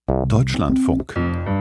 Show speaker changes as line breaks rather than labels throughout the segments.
Deutschlandfunk.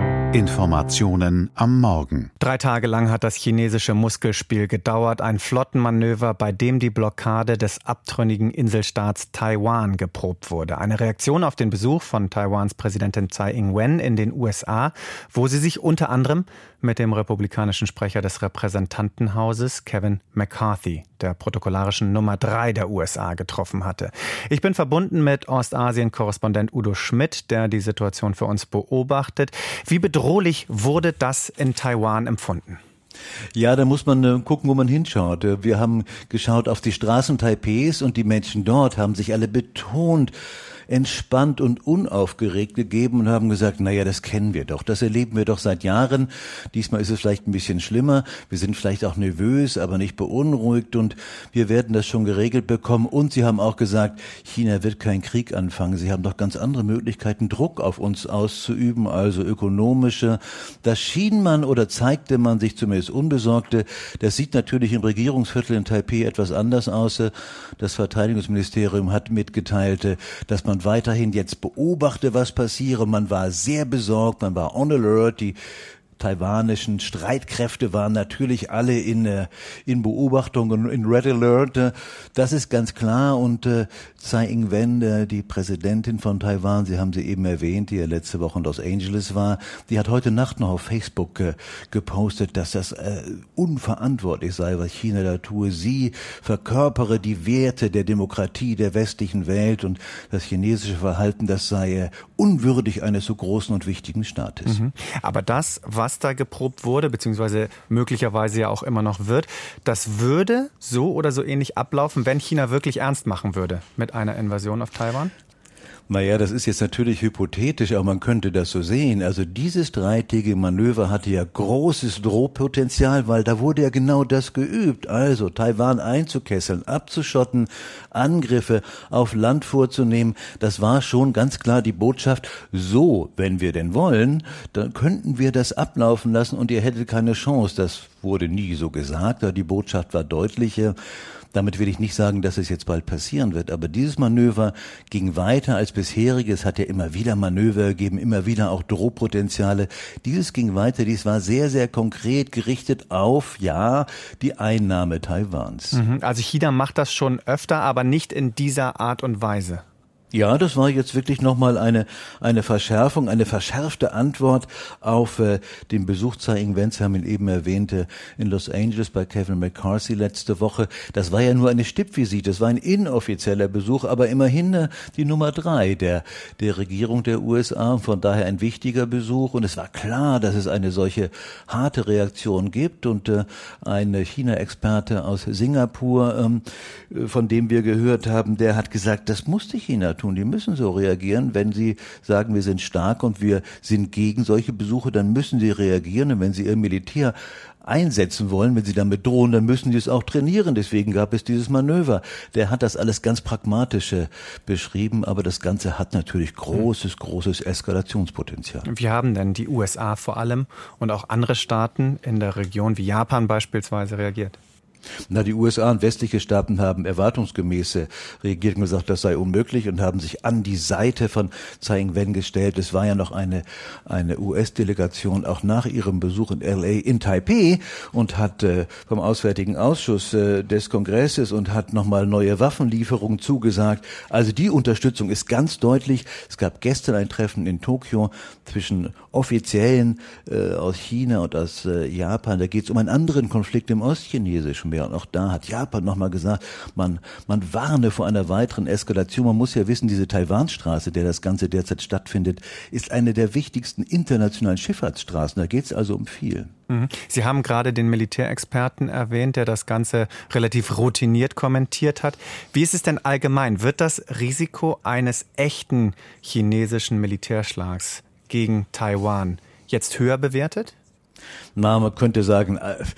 Informationen am Morgen.
3 Tage lang hat das chinesische Muskelspiel gedauert. Ein Flottenmanöver, bei dem die Blockade des abtrünnigen Inselstaats Taiwan geprobt wurde. Eine Reaktion auf den Besuch von Taiwans Präsidentin Tsai Ing-wen in den USA, wo sie sich unter anderem mit dem republikanischen Sprecher des Repräsentantenhauses Kevin McCarthy, der protokollarischen Nummer 3 der USA, getroffen hatte. Ich bin verbunden mit Ostasien-Korrespondent Udo Schmidt, der die Situation für uns beobachtet. Wie bedrohlich wurde das in Taiwan empfunden?
Ja, da muss man gucken, wo man hinschaut. Wir haben geschaut auf die Straßen Taipehs und die Menschen dort haben sich alle betont entspannt und unaufgeregt gegeben und haben gesagt, naja, das kennen wir doch, das erleben wir doch seit Jahren. Diesmal ist es vielleicht ein bisschen schlimmer. Wir sind vielleicht auch nervös, aber nicht beunruhigt und wir werden das schon geregelt bekommen. Und sie haben auch gesagt, China wird keinen Krieg anfangen. Sie haben doch ganz andere Möglichkeiten, Druck auf uns auszuüben, also ökonomische. Das schien man oder zeigte man sich zumindest unbesorgte. Das sieht natürlich im Regierungsviertel in Taipeh etwas anders aus. Das Verteidigungsministerium hat mitgeteilt, dass man weiterhin jetzt beobachte, was passiere. Man war sehr besorgt, man war on alert. Die taiwanischen Streitkräfte waren natürlich alle in Beobachtung und in Red Alert. Das ist ganz klar. Und Tsai Ing-wen, die Präsidentin von Taiwan, Sie haben sie eben erwähnt, die ja letzte Woche in Los Angeles war, die hat heute Nacht noch auf Facebook gepostet, dass das unverantwortlich sei, was China da tue. Sie verkörpere die Werte der Demokratie der westlichen Welt und das chinesische Verhalten, das sei unwürdig eines so großen und wichtigen Staates.
Aber das, was da geprobt wurde, beziehungsweise möglicherweise ja auch immer noch wird, das würde so oder so ähnlich ablaufen, wenn China wirklich ernst machen würde mit einer Invasion auf Taiwan?
Naja, das ist jetzt natürlich hypothetisch, aber man könnte das so sehen. Also dieses dreitägige Manöver hatte ja großes Drohpotenzial, weil da wurde ja genau das geübt. Also Taiwan einzukesseln, abzuschotten, Angriffe auf Land vorzunehmen. Das war schon ganz klar die Botschaft. So, wenn wir denn wollen, dann könnten wir das ablaufen lassen und ihr hättet keine Chance. Das wurde nie so gesagt, aber die Botschaft war deutlicher. Damit will ich nicht sagen, dass es jetzt bald passieren wird, aber dieses Manöver ging weiter als bisherige. Es hat ja immer wieder Manöver gegeben, immer wieder auch Drohpotenziale. Dieses ging weiter, dies war sehr, sehr konkret gerichtet auf, ja, die Einnahme Taiwans.
Also China macht das schon öfter, aber nicht in dieser Art und Weise.
Ja, das war jetzt wirklich nochmal eine Verschärfung, eine verschärfte Antwort auf den Besuch Tsai Ing-wen, Sie haben ihn eben erwähnt, in Los Angeles bei Kevin McCarthy letzte Woche. Das war ja nur eine Stippvisite, das war ein inoffizieller Besuch, aber immerhin die Nummer 3 der Regierung der USA, von daher ein wichtiger Besuch. Und es war klar, dass es eine solche harte Reaktion gibt. Und ein China-Experte aus Singapur, von dem wir gehört haben, der hat gesagt, das musste China tun. Die müssen so reagieren. Wenn sie sagen, wir sind stark und wir sind gegen solche Besuche, dann müssen sie reagieren. Und wenn sie ihr Militär einsetzen wollen, wenn sie damit drohen, dann müssen sie es auch trainieren. Deswegen gab es dieses Manöver. Der hat das alles ganz pragmatisch beschrieben, aber das Ganze hat natürlich großes Eskalationspotenzial.
Wie haben denn die USA vor allem und auch andere Staaten in der Region wie Japan beispielsweise reagiert?
Na, die USA und westliche Staaten haben erwartungsgemäß reagiert und gesagt, das sei unmöglich und haben sich an die Seite von Tsai Ing-wen gestellt. Es war ja noch eine US-Delegation auch nach ihrem Besuch in LA in Taipeh und hat vom Auswärtigen Ausschuss des Kongresses und hat nochmal neue Waffenlieferungen zugesagt. Also die Unterstützung ist ganz deutlich. Es gab gestern ein Treffen in Tokio zwischen Offiziellen aus China und aus Japan. Da geht es um einen anderen Konflikt im Ostchinesischen Meer. Und auch da hat Japan nochmal gesagt, man warne vor einer weiteren Eskalation. Man muss ja wissen, diese Taiwanstraße, der das Ganze derzeit stattfindet, ist eine der wichtigsten internationalen Schifffahrtsstraßen. Da geht es also um viel.
Sie haben gerade den Militärexperten erwähnt, der das Ganze relativ routiniert kommentiert hat. Wie ist es denn allgemein? Wird das Risiko eines echten chinesischen Militärschlags gegen Taiwan jetzt höher bewertet?
Na, man könnte sagen,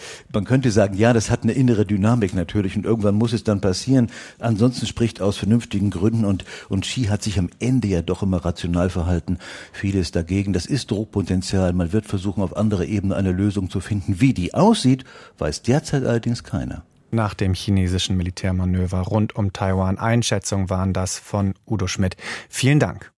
ja, das hat eine innere Dynamik natürlich und irgendwann muss es dann passieren. Ansonsten spricht aus vernünftigen Gründen und Xi hat sich am Ende ja doch immer rational verhalten. Vieles dagegen, das ist Druckpotenzial. Man wird versuchen, auf anderer Ebene eine Lösung zu finden. Wie die aussieht, weiß derzeit allerdings keiner.
Nach dem chinesischen Militärmanöver rund um Taiwan. Einschätzungen waren das von Udo Schmidt. Vielen Dank.